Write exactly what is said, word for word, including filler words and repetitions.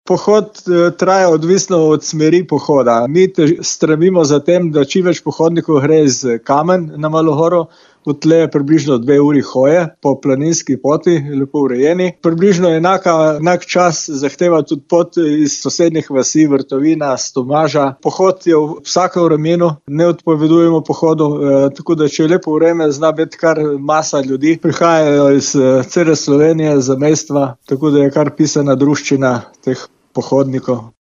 Pohod traja odvisno od smeri pohoda. Mi stremimo za tem, da čim več pohodnikov gre z Kamen na Malo goro. Odtle je približno dve uri hoje po planinski poti, lepo urejeni. Približno enaka, enak čas zahteva tudi pot iz sosednjih vasi Vrtovina, Stomaža. Pohod je v vsakem vremenu, ne odpovedujemo pohodu, eh, tako da če je lepo vreme, zna biti kar masa ljudi. Prihajajo iz cele Slovenije, zamejstva, tako da je kar pisana druščina teh pohodnikov.